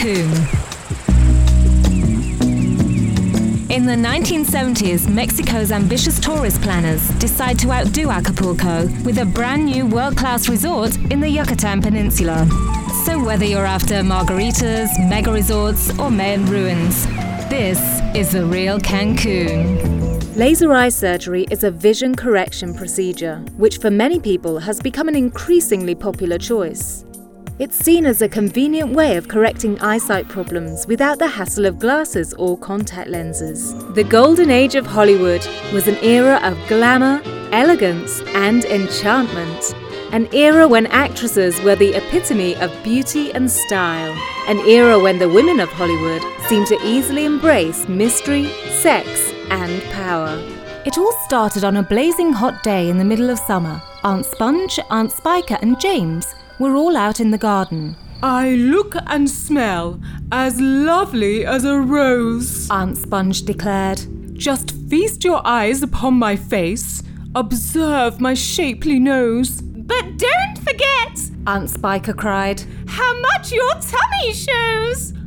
Cancun. In the 1970s, Mexico's ambitious tourist planners decide to outdo Acapulco with a brand new world-class resort in the Yucatan Peninsula. So whether you're after margaritas, mega resorts, or Mayan ruins, this is the real Cancun. Laser eye surgery is a vision correction procedure, which for many people has become an increasingly popular choice. It's seen as a convenient way of correcting eyesight problems without the hassle of glasses or contact lenses. The golden age of Hollywood was an era of glamour, elegance, and enchantment. An era when actresses were the epitome of beauty and style. An era when the women of Hollywood seemed to easily embrace mystery, sex, and power. It all started on a blazing hot day in the middle of summer. Aunt Sponge, Aunt Spiker, and James were all out in the garden. I look and smell as lovely as a rose, Aunt Sponge declared. Just feast your eyes upon my face. Observe my shapely nose. But don't forget, Aunt Spiker cried, how much your tummy shows.